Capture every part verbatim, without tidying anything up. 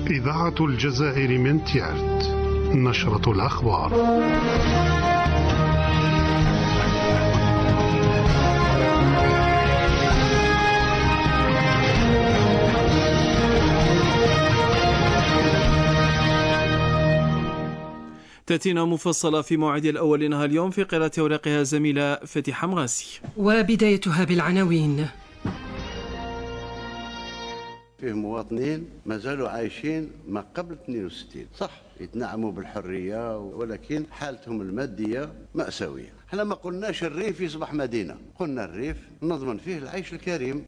إذاعة الجزائر من تيارت، نشرة الأخبار. تأتينا مفصلة في موعد الأول لنهار اليوم في قراءة أوراقها زميلة فتيحة مغاسي، وبدايتها بالعناوين. فيه مواطنين ما زالوا عايشين ما قبل اثنين وستين، صح يتنعموا بالحرية ولكن حالتهم المادية مأساوية. احنا ما قلناش الريف يصبح مدينة، قلنا الريف نضمن فيه العيش الكريم.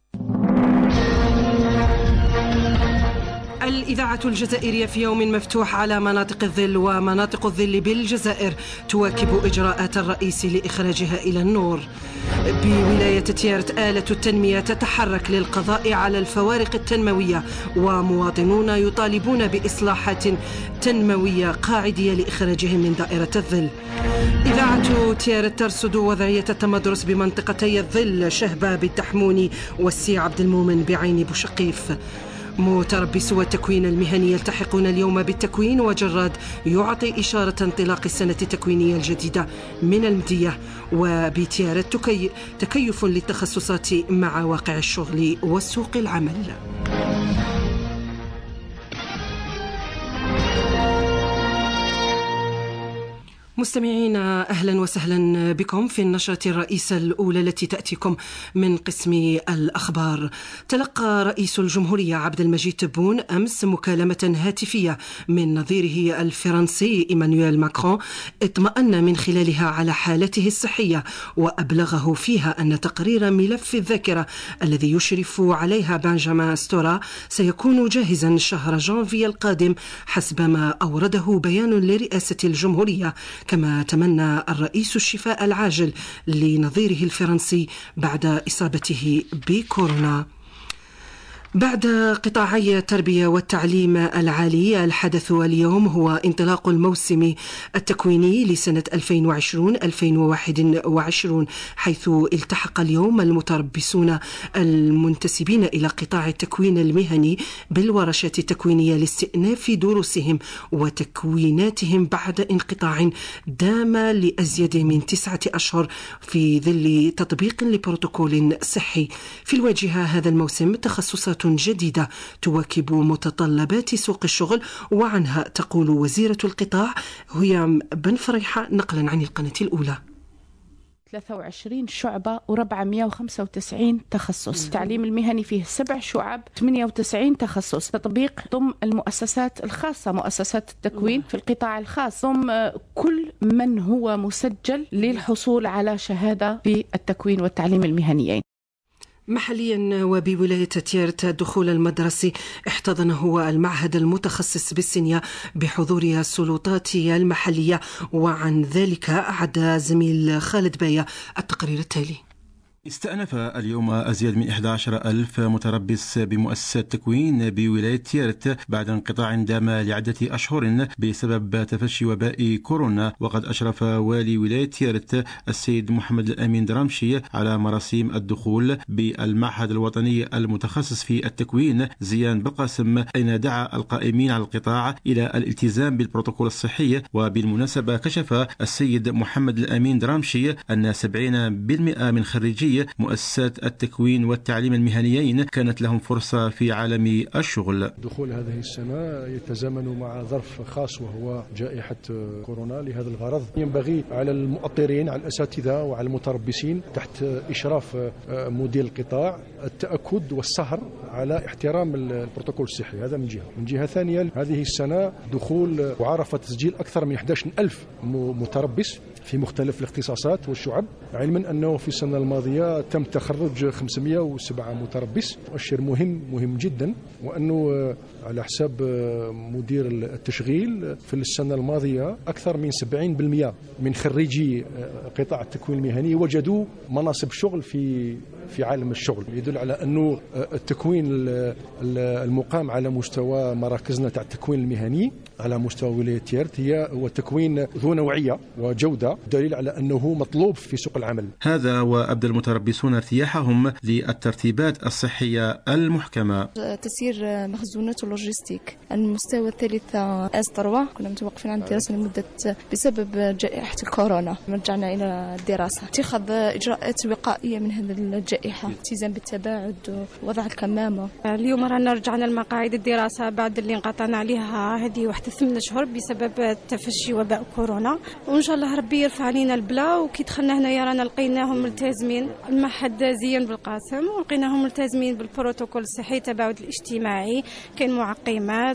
الإذاعة الجزائرية في يوم مفتوح على مناطق الظل ومناطق الظل بالجزائر تواكب إجراءات الرئيس لإخراجها إلى النور. بولاية تيارت آلة التنمية تتحرك للقضاء على الفوارق التنموية، ومواطنون يطالبون بإصلاحات تنموية قاعدية لإخراجهم من دائرة الظل. إذاعة تيارت ترصد وضعية التمدرس بمنطقتي الظل شهبة بالتحموني والسي عبد المؤمن بعين بوشقيف. متربصو التكوين المهني يلتحقون اليوم بالتكوين، وجراد يعطي إشارة انطلاق السنة التكوينية الجديدة من المدية. وبتيارت تكي... تكيف للتخصصات مع واقع الشغل وسوق العمل. مستمعينا، أهلا وسهلا بكم في النشرة الرئيسة الأولى التي تأتيكم من قسم الأخبار. تلقى رئيس الجمهورية عبد المجيد تبون أمس مكالمة هاتفية من نظيره الفرنسي إيمانويل ماكرون، اطمأن من خلالها على حالته الصحية، وأبلغه فيها أن تقرير ملف الذاكرة الذي يشرف عليها بنجامين ستورا سيكون جاهزا شهر جانفي القادم حسب ما أورده بيان لرئاسة الجمهورية. كما تمنى الرئيس الشفاء العاجل لنظيره الفرنسي بعد إصابته بكورونا. بعد قطاعي التربية والتعليم العالي، الحدث اليوم هو انطلاق الموسم التكويني لسنة ألفين وعشرين ألفين وواحد وعشرين، حيث التحق اليوم المتربصون المنتسبين إلى قطاع التكوين المهني بالورشات التكوينية لاستئناف دروسهم وتكويناتهم بعد انقطاع دام لأزيد من تسعة أشهر في ظل تطبيق لبروتوكول صحي. في الواجهة هذا الموسم تخصصات جديدة تواكب متطلبات سوق الشغل، وعنها تقول وزيرة القطاع هيام بن فريحة نقلا عن القناة الأولى. ثلاثة وعشرين شعبة وأربعمائة وخمسة وتسعين تخصص. التعليم المهني فيه سبع شعب، ثمانية وتسعين تخصص. تطبيق ضم المؤسسات الخاصة، مؤسسات التكوين في القطاع الخاص، ضم كل من هو مسجل للحصول على شهادة في التكوين والتعليم المهنيين. محليا وبولاية تيارت الدخول المدرسي احتضنه المعهد المتخصص بالسينيا بحضور السلطات المحلية، وعن ذلك أعد زميل خالد بايا التقرير التالي. استأنف اليوم أزيد من أحد عشر ألف متربص بمؤسسة تكوين بولاية تيارت بعد انقطاع دام لعدة أشهر بسبب تفشي وباء كورونا. وقد أشرف والي ولاية تيارت السيد محمد الأمين درامشي على مراسيم الدخول بالمعهد الوطني المتخصص في التكوين زيان بالقاسم، أين دعا القائمين على القطاع إلى الالتزام بالبروتوكول الصحي. وبالمناسبة كشف السيد محمد الأمين درامشي أن سبعين بالمئة من خريجي مؤسسات التكوين والتعليم المهنيين كانت لهم فرصة في عالم الشغل. دخول هذه السنة يتزامن مع ظرف خاص وهو جائحة كورونا. لهذا الغرض ينبغي على المؤطرين، على الأساتذة وعلى المتربصين تحت إشراف مدير القطاع التأكد والسهر على احترام البروتوكول الصحي. هذا من جهة. من جهة ثانية هذه السنة دخول وعرف تسجيل أكثر من أحد عشر ألف متربص في مختلف الاختصاصات والشعب، علما أنه في السنة الماضية تم تخرج خمسمائة وسبعة متربص، مؤشر مهم مهم جدا. وأنه على حساب مدير التشغيل في السنة الماضية أكثر من سبعين بالمئة من خريجي قطاع التكوين المهني وجدوا مناصب شغل في في عالم الشغل. يدل على أنه التكوين المقام على مستوى مراكزنا تاع التكوين المهني على مستوى ولاية تيارت هي هو تكوين ذو نوعية وجودة جيدة، دليل على أنه مطلوب في سوق العمل. هذا وأبدى المتربصون ارتياحهم للترتيبات الصحية المحكمة. تسيير مخزونات ولوجستيك المستوى الثالث اس ثلاثة كنا متوقفين عن الدراسة لمدة بسبب جائحة الكورونا، رجعنا إلى الدراسة، اتخاذ إجراءات وقائية من هذه الجائحة، التزام بالتباعد، وضع الكمامة. اليوم رانا رجعنا لمقاعد الدراسة بعد اللي انقطعنا عليها هذه واحد ثمان شهور بسبب تفشي وباء كورونا، وإن شاء الله ربي يرفع علينا البلاء. وكي دخلنا هنايا رانا لقيناهم ملتزمين، المعهد زين بالقاسم، ولقيناهم ملتزمين بالبروتوكول الصحي، التباعد الاجتماعي، كاين معقمات،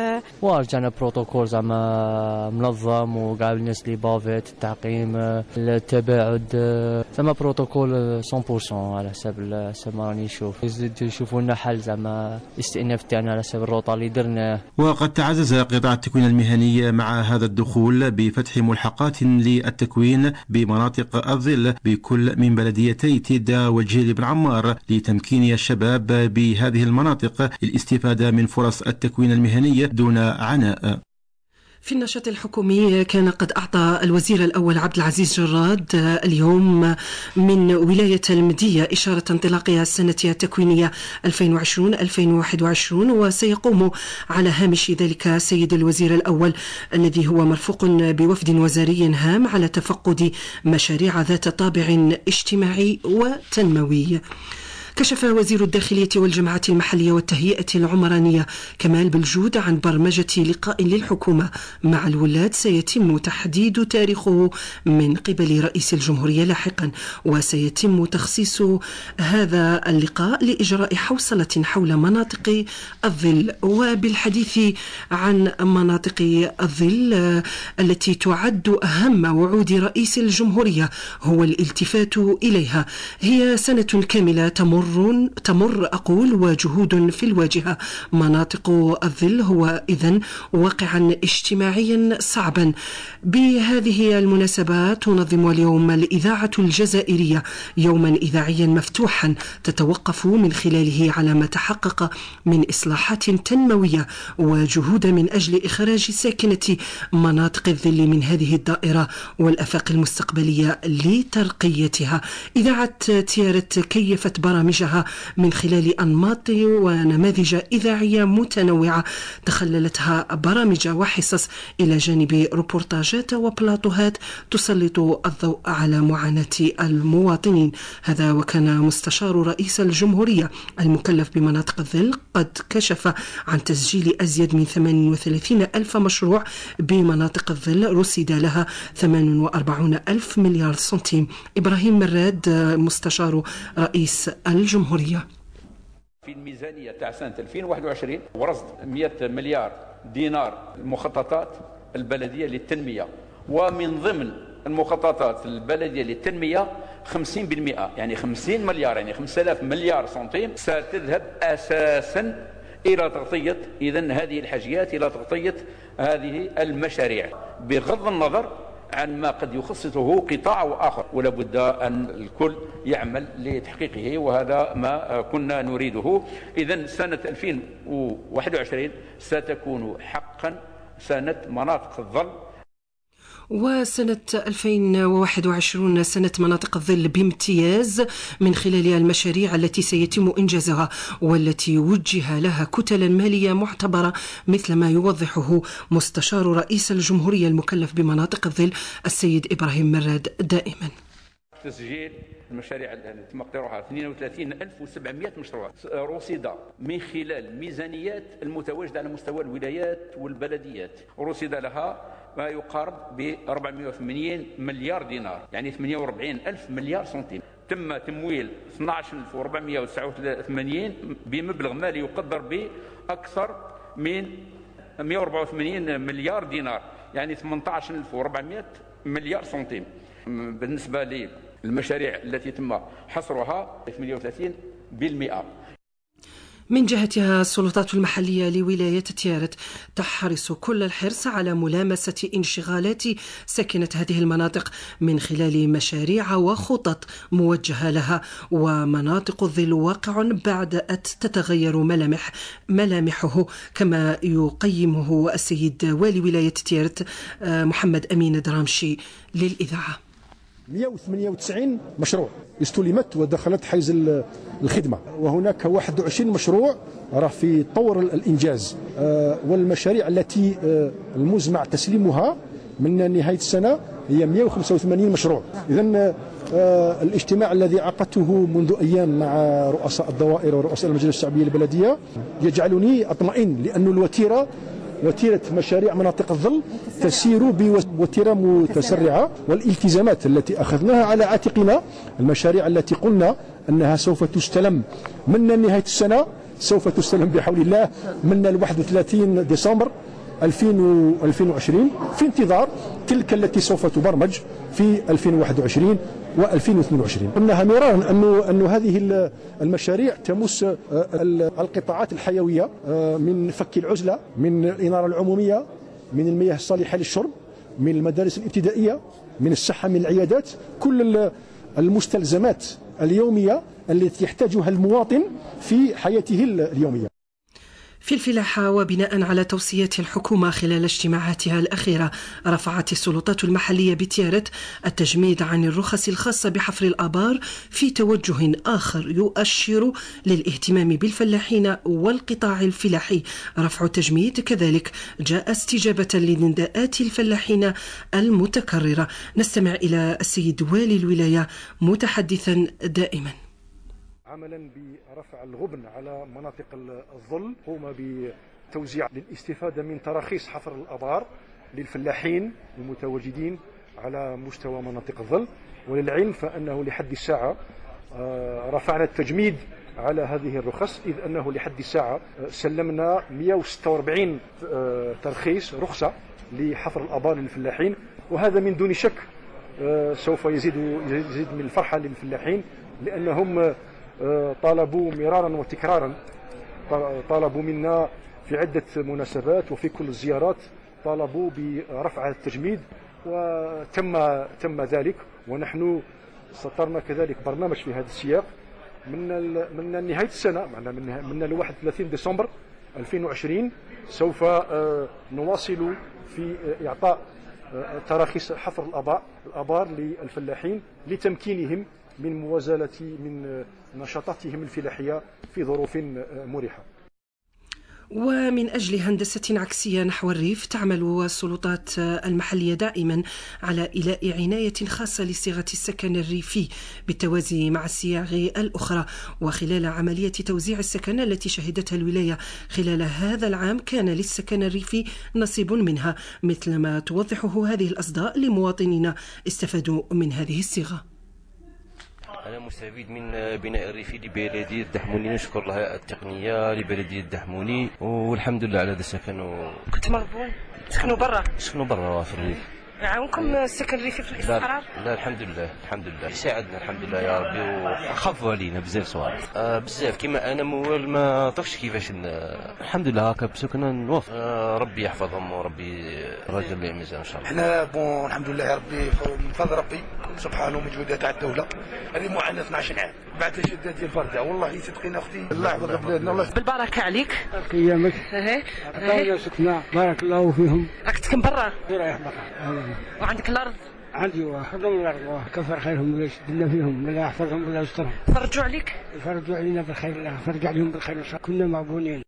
ورجعنا بروتوكول زعما منظم وكاع الناس لي بافيت، التعقيم، التباعد، زعما بروتوكول مية بالمية على حسب حسب ما راني نشوف. يزيد يشوفوا لنا حل زعما الاستئناف تاعنا على حسب الروطه اللي درناه. وقد تعزز قطاع التكوين المهني مع هذا الدخول بفتح ملحقات للتكوين بمناطق الظل بكل من بلديتي تيدا وجيل بن عمار لتمكين الشباب بهذه المناطق الاستفادة من فرص التكوين المهني دون عناء. في النشاط الحكومي كان قد أعطى الوزير الأول عبد العزيز جراد اليوم من ولاية المدية إشارة انطلاقها السنة التكوينية ألفين وعشرين ألفين وواحد وعشرين، وسيقوم على هامش ذلك سيد الوزير الأول الذي هو مرفوق بوفد وزاري هام على تفقد مشاريع ذات طابع اجتماعي وتنموي. كشف وزير الداخلية والجماعات المحلية والتهيئة العمرانية كمال بالجود عن برمجة لقاء للحكومة مع الولاد سيتم تحديد تاريخه من قبل رئيس الجمهورية لاحقا، وسيتم تخصيص هذا اللقاء لإجراء حوصلة حول مناطق الظل. وبالحديث عن مناطق الظل التي تعد أهم وعود رئيس الجمهورية هو الالتفات إليها، هي سنة كاملة تمر تمر أقول وجهود في الواجهة. مناطق الظل هو إذن واقعا اجتماعيا صعبا. بهذه المناسبة تنظم اليوم الإذاعة الجزائرية يوما إذاعيا مفتوحا تتوقف من خلاله على ما تحقق من إصلاحات تنموية وجهود من أجل إخراج ساكنة مناطق الظل من هذه الدائرة والأفاق المستقبلية لترقيتها. إذاعة تيارت كيفت برامجها من خلال أنماط ونماذج إذاعية متنوعة تخللتها برامج وحصص إلى جانب روبورتاجات وبلاطوهات تسلط الضوء على معاناة المواطنين. هذا وكان مستشار رئيس الجمهورية المكلف بمناطق الظل قد كشف عن تسجيل أزيد من ثمانية وثلاثين ألف مشروع بمناطق الظل رصد لها ثمانية وأربعين ألف مليار سنتيم. إبراهيم مراد مستشار رئيس الجمهورية. في الميزانية تاع سنة ألفين وواحد وعشرين ورصد مئة مليار دينار المخططات البلدية للتنمية، ومن ضمن المخططات البلدية للتنمية خمسين بالمئة يعني خمسين مليار يعني خمسة آلاف مليار سنتيم ستذهب أساسا إلى تغطية إذن هذه الحاجيات، إلى تغطية هذه المشاريع بغض النظر عن ما قد يخصصه قطاع آخر، ولا بد أن الكل يعمل لتحقيقه، وهذا ما كنا نريده. إذن سنة ألفين وواحد وعشرين ستكون حقا سنة مناطق الظل. وسنة ألفين وواحد وعشرين سنة مناطق الظل بامتياز من خلال المشاريع التي سيتم إنجازها والتي وجه لها كتلا مالية معتبرة مثل ما يوضحه مستشار رئيس الجمهورية المكلف بمناطق الظل السيد إبراهيم مراد دائما. تسجيل المشاريع اللي تم اقتراحها اثنين وثلاثين ألف وسبعمئة مشروع رصد من خلال ميزانيات المتواجدة على مستوى الولايات والبلديات، رصد لها ما يقارب ب أربعمئة وثمانين مليار دينار يعني ثمانية وأربعين ألف مليار سنتيم. تم تمويل اثني عشر ألف وأربعمئة وتسعة وثمانين بمبلغ مالي يقدر بأكثر من مئة وأربعة وثمانين مليار دينار يعني ثمانية عشر ألف وأربعمئة مليار سنتيم. بالنسبة للمشاريع التي تم حصرها ثمانية وثلاثين بالمئة. من جهتها السلطات المحلية لولاية تيارت تحرص كل الحرص على ملامسة انشغالات ساكنة هذه المناطق من خلال مشاريع وخطط موجهة لها، ومناطق الظل واقع بعد أن تتغير ملامح ملامحه، كما يقيمه السيد والي ولاية تيارت محمد أمين درامشي للإذاعة. مئة وثمانية وتسعين مشروع استلمت ودخلت حيز الخدمة، وهناك واحد وعشرين مشروع راه في طور الإنجاز، والمشاريع التي المزمع تسليمها من نهاية السنة هي مئة وخمسة وثمانين مشروع. إذن الاجتماع الذي عقدته منذ أيام مع رؤساء الدوائر ورؤساء المجالس الشعبية البلدية يجعلني أطمئن، لأن الوتيرة وتيرة مشاريع مناطق الظل تسير بوتيرة متسرعة، والالتزامات التي أخذناها على عاتقنا، المشاريع التي قلنا أنها سوف تستلم من نهاية السنة سوف تستلم بحول الله من الواحد وثلاثين ديسمبر ألفين وعشرين، في انتظار تلك التي سوف تبرمج في ألفين وواحد وعشرين وألفين واثنين وعشرين. قلناها مرارا أنه أن هذه المشاريع تمس القطاعات الحيوية، من فك العزلة، من الإنارة العمومية، من المياه الصالحة للشرب، من المدارس الابتدائية، من الصحة، من العيادات، كل المستلزمات اليومية التي يحتاجها المواطن في حياته اليومية. في الفلاحة، وبناء على توصيات الحكومة خلال اجتماعاتها الأخيرة، رفعت السلطات المحلية بتيارت التجميد عن الرخص الخاصة بحفر الآبار في توجه آخر يؤشر للاهتمام بالفلاحين والقطاع الفلاحي. رفع التجميد كذلك جاء استجابة لنداءات الفلاحين المتكررة. نستمع إلى السيد والي الولاية متحدثا دائما. عملا برفع الغبن على مناطق الظل، قوم بتوزيع للاستفادة من تراخيص حفر الآبار للفلاحين المتواجدين على مستوى مناطق الظل. وللعلم فأنه لحد الساعة رفعنا التجميد على هذه الرخص، إذ أنه لحد الساعة سلمنا مئة وستة وأربعين ترخيص رخصة لحفر الآبار للفلاحين، وهذا من دون شك سوف يزيد يزيد من الفرحة للفلاحين، لأنهم طالبوا مرارا وتكرارا، طالبوا منا في عدة مناسبات وفي كل الزيارات، طالبوا برفع التجميد وتم تم ذلك. ونحن سطرنا كذلك برنامج في هذا السياق من من نهاية السنة، معنا من من الواحد وثلاثين ديسمبر ألفين وعشرين سوف نواصل في إعطاء تراخيص حفر الآبار للفلاحين لتمكينهم من موازنة من نشاطاتهم الفلاحية في ظروف مريحة. ومن أجل هندسة عكسية نحو الريف، تعمل السلطات المحلية دائما على إيلاء عناية خاصة لصياغة السكن الريفي بالتوازي مع الصياغ الأخرى. وخلال عملية توزيع السكن التي شهدتها الولاية خلال هذا العام، كان للسكن الريفي نصيب منها، مثل ما توضحه هذه الأصداء لمواطنين استفادوا من هذه الصيغة. أنا مستفيد من بناء الريفي لبلدية دحموني، نشكر لها التقنية لبلدية دحموني، والحمد لله على هذا السكن. و... كنت مغبون تسكنوا برا؟ نسكنوا برا في الريف. يعاونكم السكن الريفي في الاستقرار؟ لا, لا الحمد لله الحمد لله يساعدنا الحمد لله يا ربي، وخفوا علينا بزاف صوالح آه بزاف. كيما انا مول ما طفش كيفاش الحمد لله هكا بسكنه نوفق. آه ربي يحفظهم وربي رجل لي ميزان ان شاء الله. احنا بون الحمد لله يا ربي من فضل ربي سبحانه ومجهودات تاع الدوله. هذه معاناه اثناش عام بعد الشده ديال الفرده، والله صدقينا اختي الله يحفظ بلادنا. الله بالبركه عليك. ايامك اها عطاونا سكنة بارك الله فيهم. راك تسكن برا؟ رايح برا. وعندك الارض؟ عندي واحد من الارض، وكفر خيرهم ولا يشدنا فيهم، الله يحفظهم ولا يسترهم. فرجوا عليك؟ فرجوا علينا بالخير، الله فرج عليهم بالخير، كنا معبونين.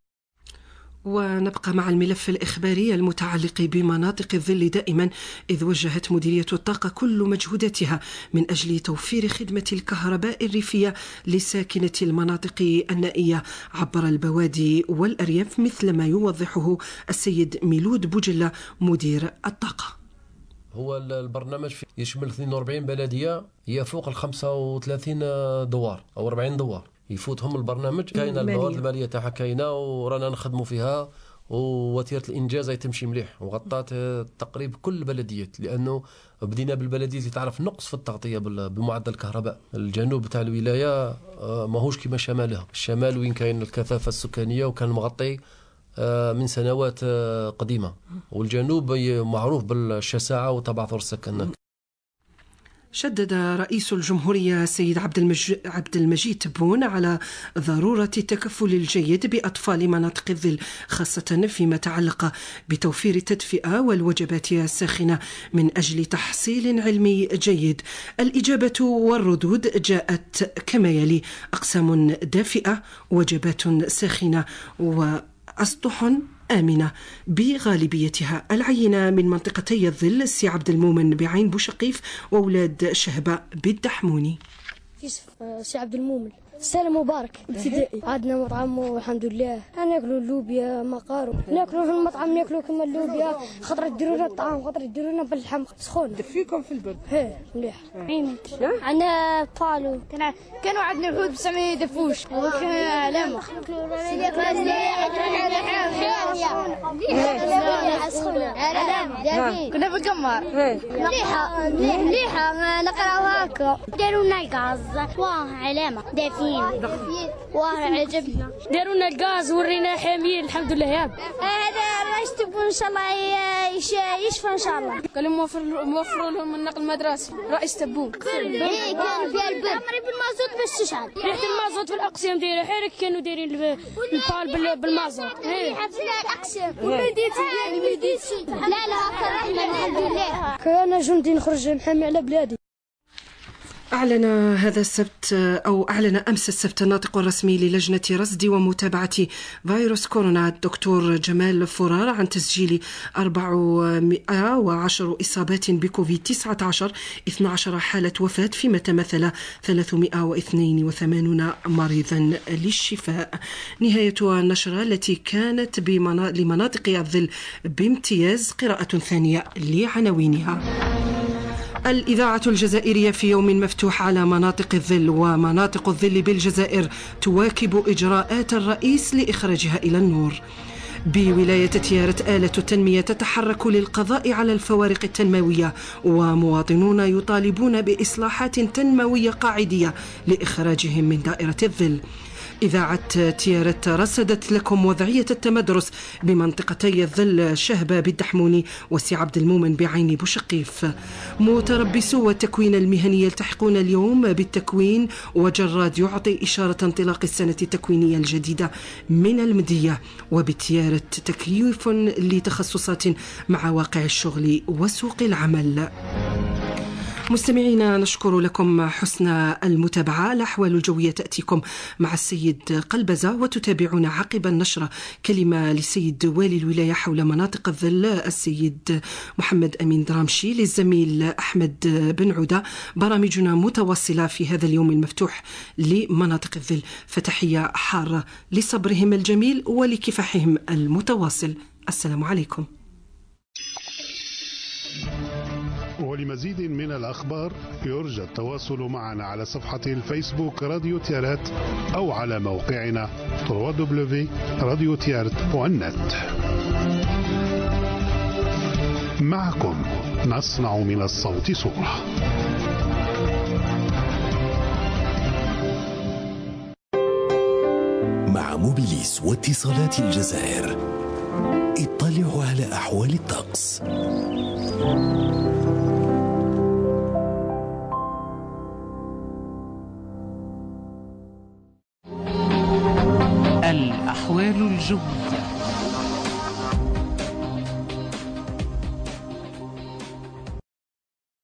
ونبقى مع الملف الإخباري المتعلق بمناطق الظل دائما، إذ وجهت مديرية الطاقة كل مجهوداتها من أجل توفير خدمة الكهرباء الريفية لساكنة المناطق النائية عبر البوادي والأرياف، مثل ما يوضحه السيد ميلود بوجلة مدير الطاقة. هو البرنامج يشمل اثنين وأربعين بلدية، هي فوق ال خمسة وثلاثين دوار أو أربعين دوار يفوتهم البرنامج. كاينه البوابه الماليه تاعها كاينه ورانا نخدموا فيها ووتيره الانجاز تمشي مليح وغطات تقريبا كل البلديات، لانه بدينا بالبلديات اللي تعرف نقص في التغطيه بمعدل الكهرباء. الجنوب تاع الولايه ماهوش كما شمالها، الشمال وين كاين الكثافه السكانيه وكان مغطي من سنوات قديمه، والجنوب معروف بالشساعه وتبعثر السكان. شدد رئيس الجمهورية السيد عبد, المج... عبد المجيد تبون على ضرورة التكفل الجيد بأطفال مناطق الظل، خاصة فيما تعلق بتوفير التدفئة والوجبات الساخنة من أجل تحصيل علمي جيد. الإجابة والردود جاءت كما يلي: أقسام دافئة، وجبات ساخنة، وأسطح آمنة بغالبيتها. العينة من منطقتي الظل السي عبد المؤمن بعين بوشقيف وأولاد شهبة بالدحموني. يوسف سي عبد المؤمن. السلام مبارك ابتدائي. عندنا مطعم والحمد لله، ناكلوا اللوبيا مقارو، ناكلوا في المطعم ناكلوا كما اللوبيا، خاطر يديروا لنا الطعام، خاطر يديروا لنا باللحم سخون. دفيكم في البرد؟ ايه مليح. عيمت عندنا بالو، كانوا عندنا الهود بس ما يدفوش، وكان علامه كنا بالقمر. مليحه مليحه نقراو هكا. داروا لنا الغاز واه علامه دافين واه عجبنا. داروا لنا الغاز ورينا حاميين الحمد لله. ياب هذا رئيس تبون ان شاء الله يشفى ان شاء الله. قالوا موفر موفروا لهم النقل المدرسي رئيس تبون. ايه كان فيها البرد بالمازوت باش تشعل. ريحه المازوت في الاقسام دايره حيرك، كانوا دايرين البال بالمازوت. ايه الاقسام لا لا الرحمه الحمد لله. كان جندي نخرج محامي على بلادي. أعلن هذا السبت أو أعلن أمس السبت الناطق الرسمي للجنة رصد ومتابعة فيروس كورونا الدكتور جمال فرار عن تسجيل أربعمائة وعشرة إصابات بكوفيد تسعة عشر، اثنتي عشرة حالة وفاة، فيما تمثل ثلاثمائة واثنين وثمانين مريضا للشفاء. نهاية النشرة التي كانت لمناطق الظل بامتياز. قراءة ثانية لعناوينها. الإذاعة الجزائرية في يوم مفتوح على مناطق الظل، ومناطق الظل بالجزائر تواكب إجراءات الرئيس لإخراجها إلى النور. بولاية تيارت آلة التنمية تتحرك للقضاء على الفوارق التنموية، ومواطنون يطالبون بإصلاحات تنموية قاعدية لإخراجهم من دائرة الظل. إذاعة تيارت رصدت لكم وضعية التمدرس بمنطقتي الظل شهبة بالدحموني وسي عبد المؤمن بعين بوشقيف. متربصو التكوين المهني يلتحقون اليوم بالتكوين، وجراد يعطي إشارة انطلاق السنة التكوينية الجديدة من المدية. وبتيارت تكييف لتخصصات مع واقع الشغل وسوق العمل. مستمعينا نشكر لكم حسن المتابعة. الأحوال الجوية تأتيكم مع السيد قلبزة، وتتابعون عقب النشرة كلمة لسيد والي الولاية حول مناطق الظل السيد محمد أمين درامشي، للزميل أحمد بن عودة. برامجنا متواصلة في هذا اليوم المفتوح لمناطق الظل، فتحية حارة لصبرهم الجميل ولكفاحهم المتواصل. السلام عليكم. ولمزيد من الأخبار يرجى التواصل معنا على صفحة الفيسبوك راديو تيارت أو على موقعنا دبليو دبليو دبليو دوت راديو تيارت دوت نت. معكم نصنع من الصوت صورة. مع موبيليس واتصالات الجزائر اطلعوا على أحوال الطقس. الأحوال الجوية.